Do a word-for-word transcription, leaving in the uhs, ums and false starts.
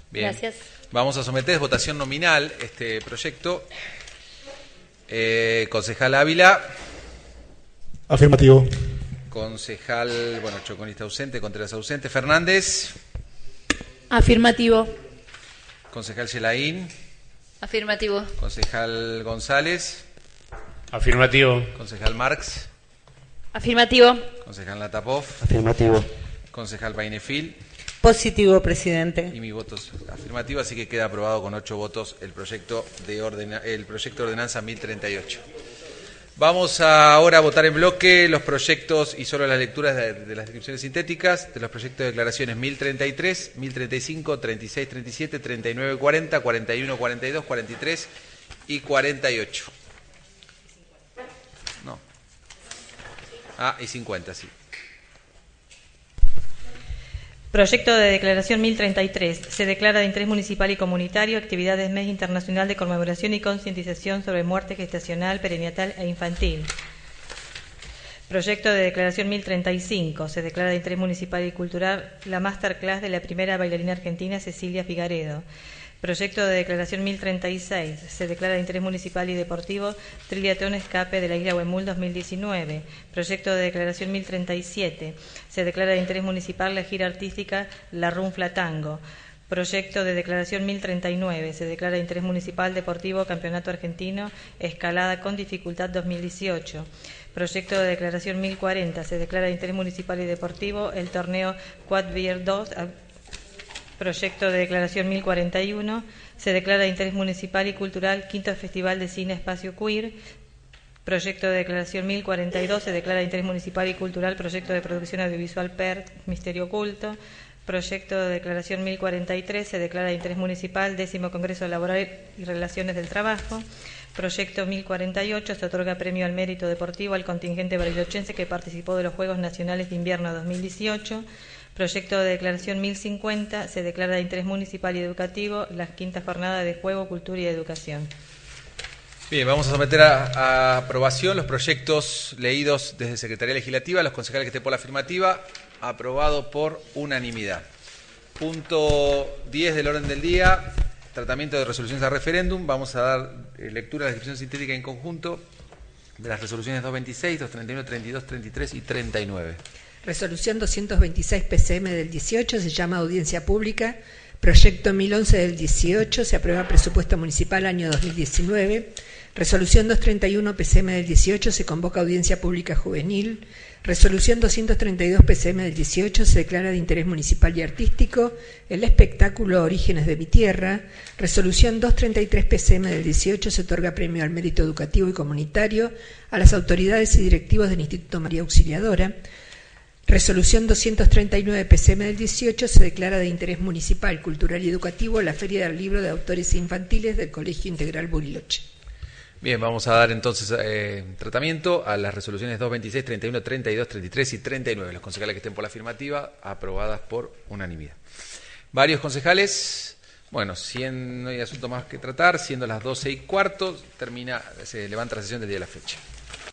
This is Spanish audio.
Bien. Gracias. Vamos a someter a votación nominal este proyecto. Eh, concejal Ávila. Afirmativo. Concejal, bueno, Choconista ausente, Contreras ausente. Fernández. Afirmativo. Concejal Yelaín. Afirmativo. Concejal González. Afirmativo. Concejal Marx. Afirmativo. Concejal Natapov. Afirmativo. Concejal Bainefil. Positivo, presidente. Y mi voto es afirmativo, así que queda aprobado con ocho votos el proyecto de ordena, el proyecto de ordenanza mil treinta y ocho. Vamos a ahora a votar en bloque los proyectos y solo las lecturas de, de las descripciones sintéticas de los proyectos de declaraciones mil treinta y tres, mil treinta y cinco, treinta y seis, treinta y siete, treinta y nueve, cuarenta, cuarenta y uno, cuarenta y dos, cuarenta y tres y cuarenta y ocho. No. Ah, y cincuenta, sí. Proyecto de declaración mil treinta y tres. Se declara de interés municipal y comunitario actividades Mes Internacional de Conmemoración y Concientización sobre Muerte Gestacional, Perinatal e Infantil. Proyecto de declaración mil treinta y cinco. Se declara de interés municipal y cultural la masterclass de la primera bailarina argentina Cecilia Figaredo. Proyecto de declaración mil treinta y seis. Se declara de interés municipal y deportivo Triatlón Escape de la Isla Huemul dos mil diecinueve. Proyecto de declaración mil treinta y siete. Se declara de interés municipal la gira artística La Runfla Tango. Proyecto de declaración mil treinta y nueve. Se declara de interés municipal deportivo Campeonato Argentino Escalada con dificultad dos mil dieciocho. Proyecto de declaración mil cuarenta. Se declara de interés municipal y deportivo el torneo Quad Beer dos. Proyecto de declaración mil cuarenta y uno. Se declara de interés municipal y cultural Quinto Festival de Cine Espacio Queer. Proyecto de declaración mil cuarenta y dos. Se declara de interés municipal y cultural Proyecto de Producción Audiovisual P E R T Misterio Oculto. Proyecto de declaración mil cuarenta y tres. Se declara de interés municipal Décimo Congreso Laboral y Relaciones del Trabajo. Proyecto mil cuarenta y ocho. Se otorga premio al mérito deportivo al contingente barilochense que participó de los Juegos Nacionales de Invierno dos mil dieciocho. Proyecto de declaración mil cincuenta. Se declara de interés municipal y educativo la quinta jornada de Juego, Cultura y Educación. Bien, vamos a someter a, a aprobación los proyectos leídos desde Secretaría Legislativa. Los concejales que estén por la afirmativa, aprobado por unanimidad. Punto diez del orden del día, tratamiento de resoluciones a referéndum. Vamos a dar eh, lectura a la descripción sintética en conjunto de las resoluciones doscientos veintiséis, doscientos treinta y uno, treinta y dos, treinta y tres y treinta y nueve. Resolución doscientos veintiséis P C M del dieciocho se llama audiencia pública. Proyecto mil once del dieciocho se aprueba presupuesto municipal año dos mil diecinueve. Resolución doscientos treinta y uno P C M del dieciocho se convoca audiencia pública juvenil. Resolución doscientos treinta y dos P C M del dieciocho se declara de interés municipal y artístico el espectáculo Orígenes de mi Tierra. Resolución doscientos treinta y tres P C M del dieciocho se otorga premio al mérito educativo y comunitario a las autoridades y directivos del Instituto María Auxiliadora. Resolución doscientos treinta y nueve P C M del dieciocho se declara de interés municipal, cultural y educativo la Feria del Libro de Autores Infantiles del Colegio Integral Buriloche. Bien, vamos a dar entonces eh, tratamiento a las resoluciones doscientos veintiséis, treinta y uno, treinta y dos, treinta y tres y treinta y nueve. Los concejales que estén por la afirmativa, aprobadas por unanimidad. Varios concejales, bueno, si no hay asunto más que tratar, siendo las doce y cuarto, termina, se levanta la sesión del día de la fecha.